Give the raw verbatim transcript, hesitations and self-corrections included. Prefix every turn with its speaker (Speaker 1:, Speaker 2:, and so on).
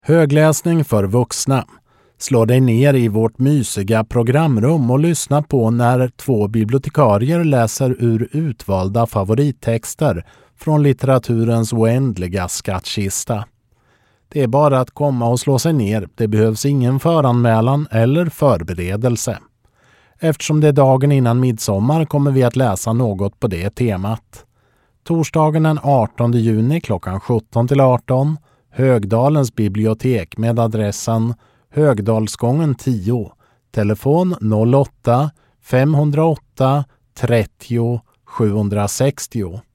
Speaker 1: Högläsning för vuxna. Slå dig ner i vårt mysiga programrum och lyssna på när två bibliotekarier läser ur utvalda favorittexter från litteraturens oändliga skattkista. Det är bara att komma och slå sig ner, det behövs ingen föranmälan eller förberedelse. Eftersom det är dagen innan midsommar kommer vi att läsa något på det temat. Torsdagen den artonde juni klockan sjutton till arton, Högdalens bibliotek med adressen Högdalsgången tio, telefon noll åtta fem noll åtta trettio sjuhundrasextio.